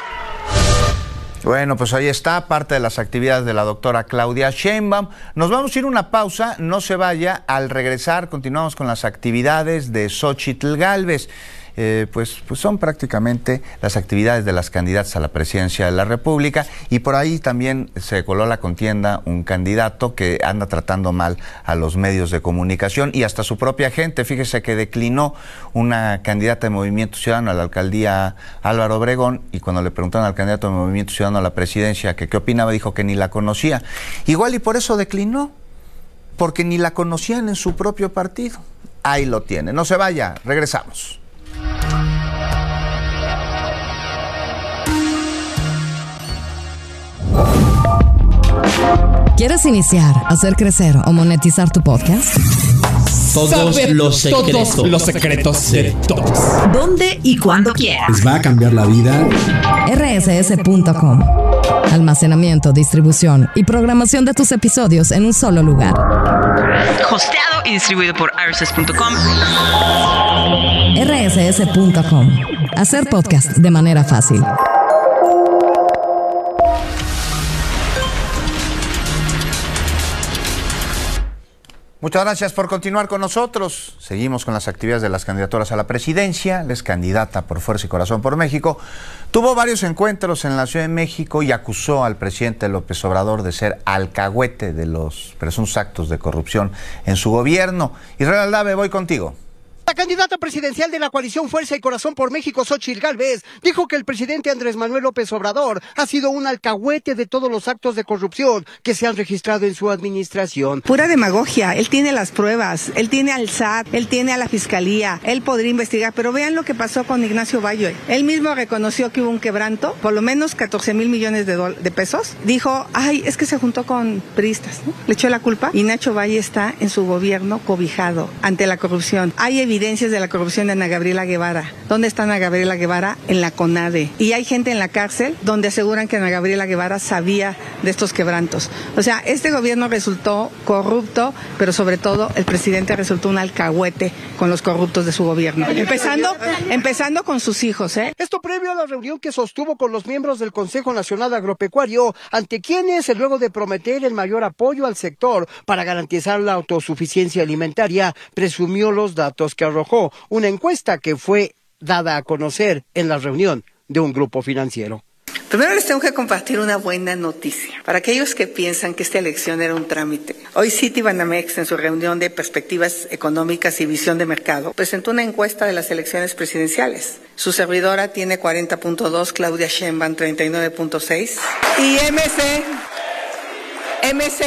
Bueno, pues ahí está parte de las actividades de la doctora Claudia Sheinbaum. Nos vamos a ir a una pausa, no se vaya. Al regresar continuamos con las actividades de Xóchitl Gálvez. Pues son prácticamente las actividades de las candidatas a la presidencia de la República, y por ahí también se coló la contienda un candidato que anda tratando mal a los medios de comunicación y hasta su propia gente. Fíjese que declinó una candidata de Movimiento Ciudadano a la alcaldía Álvaro Obregón, y cuando le preguntaron al candidato de Movimiento Ciudadano a la presidencia que qué opinaba, dijo que ni la conocía. Igual y por eso declinó, porque ni la conocían en su propio partido. Ahí lo tiene. No se vaya, regresamos. ¿Quieres iniciar, hacer crecer o monetizar tu podcast? Todos los secretos de todos. ¿Dónde y cuándo quieras? Les va a cambiar la vida. rss.com. Almacenamiento, distribución y programación de tus episodios en un solo lugar. Hosteado y distribuido por rss.com. rss.com. Hacer podcast de manera fácil. Muchas gracias por continuar con nosotros. Seguimos con las actividades de las candidaturas a la presidencia. La excandidata por Fuerza y Corazón por México tuvo varios encuentros en la Ciudad de México y acusó al presidente López Obrador de ser alcahuete de los presuntos actos de corrupción en su gobierno. Israel Aldave, voy contigo. La candidata presidencial de la coalición Fuerza y Corazón por México, Xóchitl Gálvez, dijo que el presidente Andrés Manuel López Obrador ha sido un alcahuete de todos los actos de corrupción que se han registrado en su administración. Pura demagogia, él tiene las pruebas, él tiene al SAT, él tiene a la Fiscalía, él podría investigar, pero vean lo que pasó con Ignacio Valle. Él mismo reconoció que hubo un quebranto, por lo menos 14,000 millones de pesos. Dijo, ay, es que se juntó con priistas, ¿no? Le echó la culpa y Nacho Valle está en su gobierno cobijado ante la corrupción. Hay evidencia evidencias de la corrupción de Ana Gabriela Guevara. ¿Dónde está Ana Gabriela Guevara? En la CONADE. Y hay gente en la cárcel donde aseguran que Ana Gabriela Guevara sabía de estos quebrantos. O sea, este gobierno resultó corrupto, pero sobre todo el presidente resultó un alcahuete con los corruptos de su gobierno. Empezando con sus hijos, ¿eh? Esto previo a la reunión que sostuvo con los miembros del Consejo Nacional Agropecuario, ante quienes, luego de prometer el mayor apoyo al sector para garantizar la autosuficiencia alimentaria, presumió los datos que arrojó una encuesta que fue dada a conocer en la reunión de un grupo financiero. Primero les tengo que compartir una buena noticia. Para aquellos que piensan que esta elección era un trámite, hoy Citibanamex, en su reunión de perspectivas económicas y visión de mercado, presentó una encuesta de las elecciones presidenciales. Su servidora tiene 40.2, Claudia Sheinbaum 39.6 y MC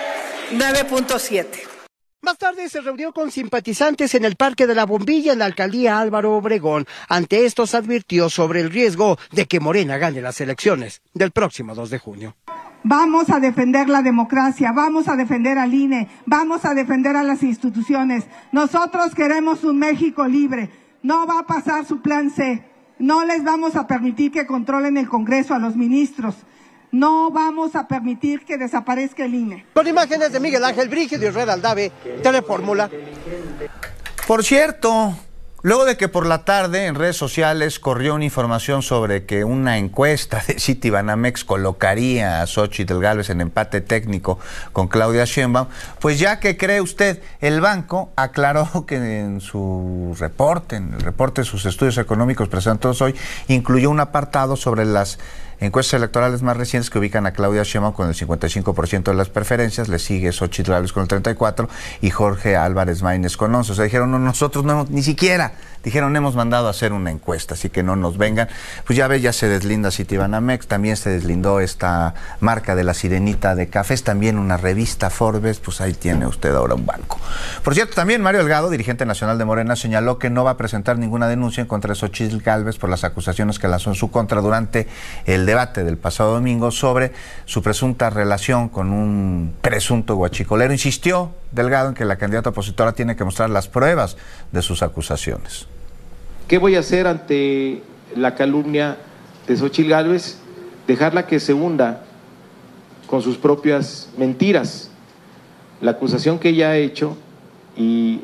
9.7. Más tarde se reunió con simpatizantes en el Parque de la Bombilla en la alcaldía Álvaro Obregón. Ante estos advirtió sobre el riesgo de que Morena gane las elecciones del próximo 2 de junio. Vamos a defender la democracia, vamos a defender al INE, vamos a defender a las instituciones. Nosotros queremos un México libre. No va a pasar su plan C. No les vamos a permitir que controlen el Congreso a los ministros. No vamos a permitir que desaparezca el INE. Con imágenes de Miguel Ángel Brígido y Herrera Aldave, Telefórmula. Por cierto, luego de que por la tarde en redes sociales corrió una información sobre que una encuesta de Citibanamex colocaría a Xóchitl Gálvez en empate técnico con Claudia Sheinbaum, pues ya que cree usted, el banco aclaró que en su reporte, en el reporte de sus estudios económicos presentados hoy, incluyó un apartado sobre las encuestas electorales más recientes que ubican a Claudia Sheinbaum con el 55% de las preferencias, le sigue Xóchitl Gálvez con el 34% y Jorge Álvarez Maínez con 11%. O sea, dijeron, no, nosotros no hemos, ni siquiera, dijeron, hemos mandado a hacer una encuesta, así que no nos vengan. Pues ya ve, ya se deslinda Citibanamex, también se deslindó esta marca de la Sirenita de cafés, también una revista Forbes, pues ahí tiene usted ahora un banco. Por cierto, también Mario Delgado, dirigente nacional de Morena, señaló que no va a presentar ninguna denuncia en contra de Xóchitl Gálvez por las acusaciones que lanzó en su contra durante el debate del pasado domingo sobre su presunta relación con un presunto guachicolero. Insistió Delgado en que la candidata opositora tiene que mostrar las pruebas de sus acusaciones. ¿Qué voy a hacer ante la calumnia de Xóchitl Gálvez? Dejarla que se hunda con sus propias mentiras. La acusación que ella ha hecho y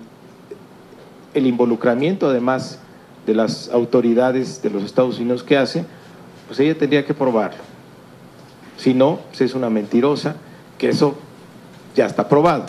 el involucramiento además de las autoridades de los Estados Unidos que hace, pues ella tendría que probarlo. Si no, pues es una mentirosa, que eso ya está probado.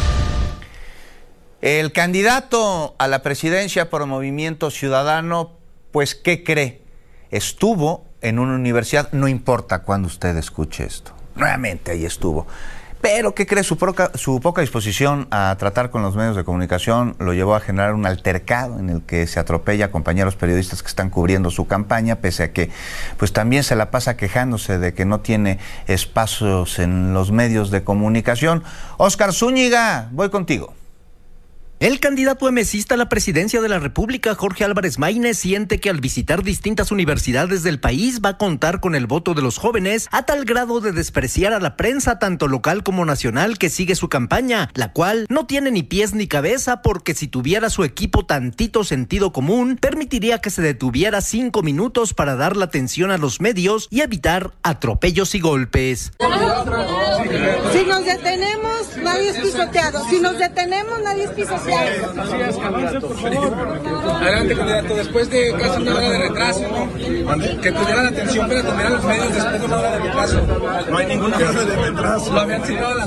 El candidato a la presidencia por Movimiento Ciudadano, pues, ¿qué cree? Estuvo en una universidad, no importa cuándo usted escuche esto, nuevamente ahí estuvo. Pero, ¿qué cree? Su poca disposición a tratar con los medios de comunicación lo llevó a generar un altercado en el que se atropella a compañeros periodistas que están cubriendo su campaña, pese a que pues también se la pasa quejándose de que no tiene espacios en los medios de comunicación. Óscar Zúñiga, voy contigo. El candidato emesista a la presidencia de la República, Jorge Álvarez Maínez, siente que al visitar distintas universidades del país va a contar con el voto de los jóvenes a tal grado de despreciar a la prensa, tanto local como nacional, que sigue su campaña, la cual no tiene ni pies ni cabeza, porque si tuviera su equipo tantito sentido común, permitiría que se detuviera 5 minutos para dar la atención a los medios y evitar atropellos y golpes. Si nos detenemos, nadie es pisoteado. Si nos detenemos, nadie es pisoteado. Adelante, candidato. Después de casi una hora de retraso, que tuvieran atención para atender a los medios después de una hora de retraso. No hay ninguna hora de retraso. Lo habían citado a las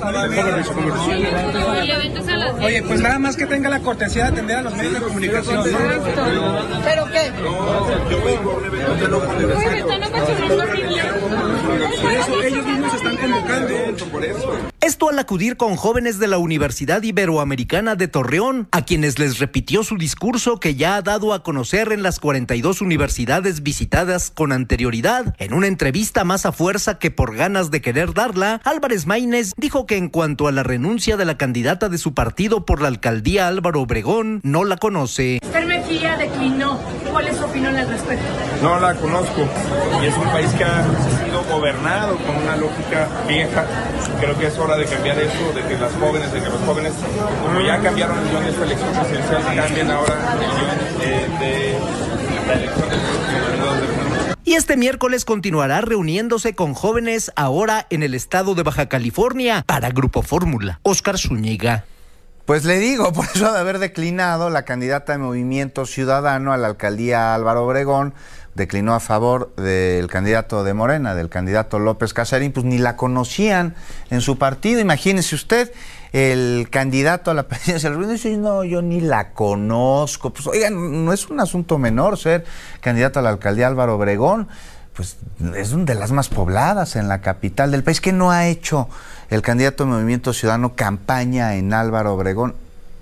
9:30. Oye, pues nada más que tenga la cortesía de atender a los medios de comunicación. ¿Pero qué? Por eso ellos mismos se están convocando. Esto al acudir con jóvenes de la Universidad Iberoamericana de Torreón, a quienes les repitió su discurso que ya ha dado a conocer en las 42 universidades visitadas con anterioridad. En una entrevista más a fuerza que por ganas de querer darla, Álvarez Maínez dijo que en cuanto a la renuncia de la candidata de su partido por la alcaldía Álvaro Obregón, no la conoce. Permítame energía declinó. ¿Cuál es su opinión al respecto? No la conozco y es un país que ha sido gobernado con una lógica vieja. Creo que es hora de cambiar eso, de que los jóvenes, como ya cambiaron el guión de esta elección presidencial, cambien ahora el guión de la elección del gobernador del mundo. Y este miércoles continuará reuniéndose con jóvenes ahora en el estado de Baja California para Grupo Fórmula. Óscar Zúñiga. Pues le digo, por eso de haber declinado la candidata de Movimiento Ciudadano a la alcaldía Álvaro Obregón, declinó a favor del candidato de Morena, del candidato López Casarín, pues ni la conocían en su partido. Imagínese usted, el candidato a la presidencia del Reino dice, no, yo ni la conozco. Pues oigan, no es un asunto menor ser candidato a la alcaldía Álvaro Obregón, pues es una de las más pobladas en la capital del país. ¿Qué no ha hecho el candidato de Movimiento Ciudadano campaña en Álvaro Obregón?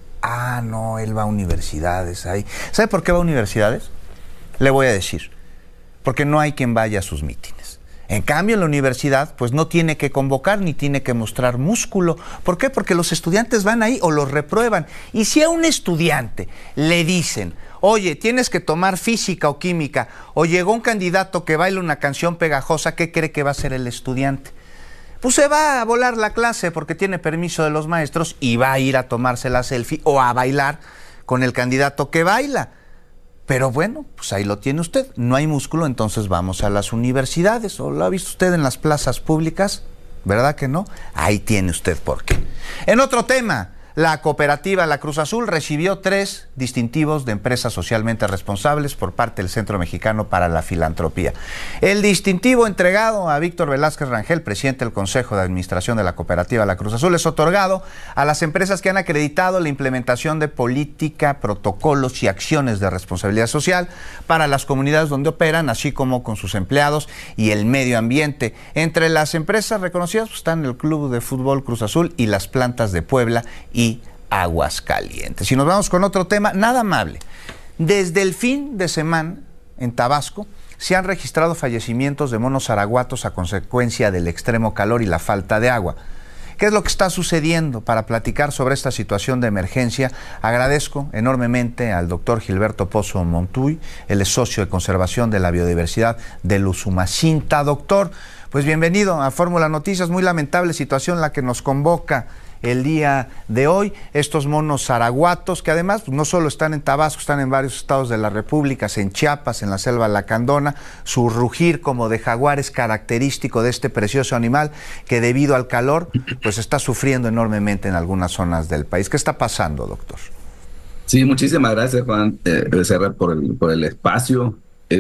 Ah, no, él va a universidades ahí. ¿Sabe por qué va a universidades? Le voy a decir, porque no hay quien vaya a sus mítines. En cambio, en la universidad, pues no tiene que convocar ni tiene que mostrar músculo. ¿Por qué? Porque los estudiantes van ahí o los reprueban. Y si a un estudiante le dicen, oye, tienes que tomar física o química, o llegó un candidato que baila una canción pegajosa, ¿qué cree que va a hacer el estudiante? Pues se va a volar la clase porque tiene permiso de los maestros y va a ir a tomarse la selfie o a bailar con el candidato que baila. Pero bueno, pues ahí lo tiene usted. No hay músculo, entonces vamos a las universidades. ¿O lo ha visto usted en las plazas públicas? ¿Verdad que no? Ahí tiene usted por qué. En otro tema, la cooperativa La Cruz Azul recibió 3 distintivos de empresas socialmente responsables por parte del Centro Mexicano para la Filantropía. El distintivo entregado a Víctor Velázquez Rangel, presidente del Consejo de Administración de la cooperativa La Cruz Azul, es otorgado a las empresas que han acreditado la implementación de política, protocolos y acciones de responsabilidad social para las comunidades donde operan, así como con sus empleados y el medio ambiente. Entre las empresas reconocidas pues, están el Club de Fútbol Cruz Azul y las plantas de Puebla y Aguascalientes. Y nos vamos con otro tema, nada amable. Desde el fin de semana en Tabasco se han registrado fallecimientos de monos araguatos a consecuencia del extremo calor y la falta de agua. ¿Qué es lo que está sucediendo? Para platicar sobre esta situación de emergencia, agradezco enormemente al doctor Gilberto Pozo Montuy, él es socio de conservación de la biodiversidad del Usumacinta. Doctor, pues bienvenido a Fórmula Noticias, muy lamentable situación la que nos convoca el día de hoy, estos monos araguatos que además pues, no solo están en Tabasco, están en varios estados de la República, en Chiapas, en la selva lacandona. Su rugir como de jaguar es característico de este precioso animal que debido al calor pues está sufriendo enormemente en algunas zonas del país. ¿Qué está pasando, doctor? Sí, muchísimas gracias, Juan Becerra, por el espacio.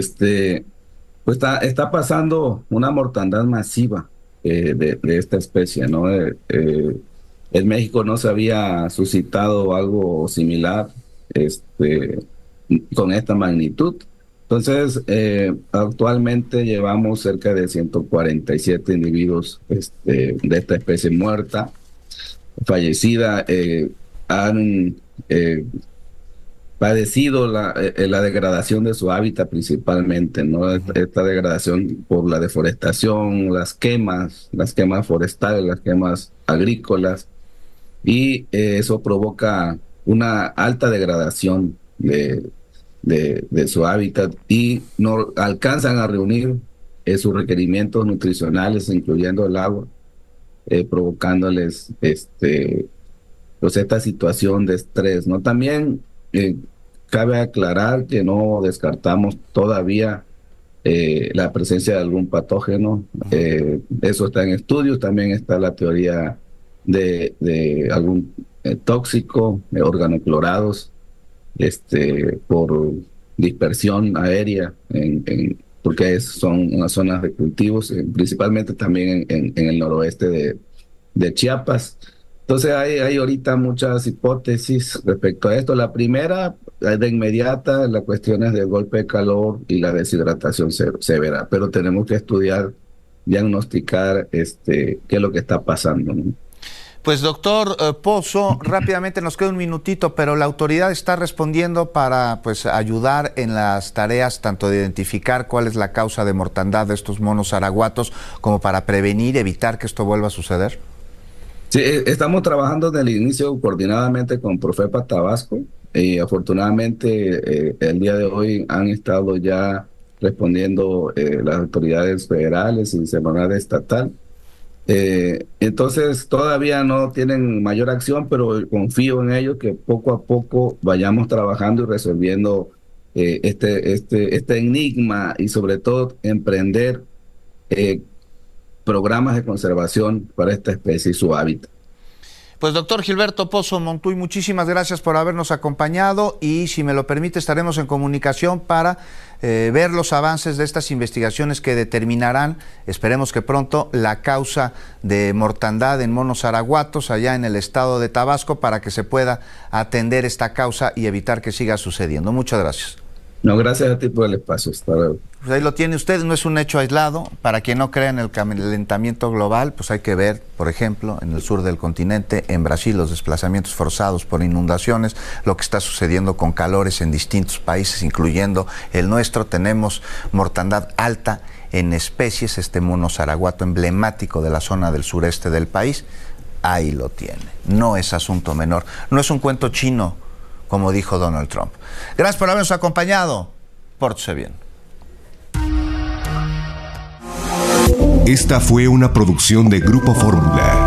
Pues está pasando una mortandad masiva de esta especie, ¿no? En México no se había suscitado algo similar con esta magnitud. Entonces, actualmente llevamos cerca de 147 individuos de esta especie muerta, fallecida. Han padecido la degradación de su hábitat principalmente, ¿no? Esta degradación por la deforestación, las quemas forestales, las quemas agrícolas. Y eso provoca una alta degradación de su hábitat y no alcanzan a reunir sus requerimientos nutricionales, incluyendo el agua, provocándoles pues esta situación de estrés, ¿no? También cabe aclarar que no descartamos todavía la presencia de algún patógeno. Eso está en estudios. También está la teoría de algún tóxico, organoclorados, por dispersión aérea, porque son unas zonas de cultivos, principalmente también en el noroeste de Chiapas. Entonces hay ahorita muchas hipótesis respecto a esto. La primera, de inmediata, la cuestión es del golpe de calor y la deshidratación severa, pero tenemos que estudiar, diagnosticar qué es lo que está pasando, ¿no? Pues doctor Pozo, rápidamente nos queda un minutito, pero la autoridad está respondiendo para pues ayudar en las tareas tanto de identificar cuál es la causa de mortandad de estos monos araguatos como para prevenir, evitar que esto vuelva a suceder. Sí, estamos trabajando desde el inicio coordinadamente con Profepa Tabasco afortunadamente el día de hoy han estado ya respondiendo las autoridades federales y semanal estatal. Entonces todavía no tienen mayor acción, pero confío en ellos que poco a poco vayamos trabajando y resolviendo este enigma, y sobre todo emprender programas de conservación para esta especie y su hábitat. Pues doctor Gilberto Pozo Montuy, muchísimas gracias por habernos acompañado, y si me lo permite estaremos en comunicación para ver los avances de estas investigaciones que determinarán, esperemos que pronto, la causa de mortandad en monos araguatos allá en el estado de Tabasco, para que se pueda atender esta causa y evitar que siga sucediendo. Muchas gracias. No, gracias a ti por el espacio. Hasta luego. Pues ahí lo tiene usted, no es un hecho aislado. Para quien no crea en el calentamiento global, pues hay que ver, por ejemplo, en el sur del continente, en Brasil, los desplazamientos forzados por inundaciones, lo que está sucediendo con calores en distintos países, incluyendo el nuestro. Tenemos mortandad alta en especies, este mono araguato emblemático de la zona del sureste del país. Ahí lo tiene. No es asunto menor, no es un cuento chino, como dijo Donald Trump. Gracias por habernos acompañado. Pórtese bien. Esta fue una producción de Grupo Fórmula.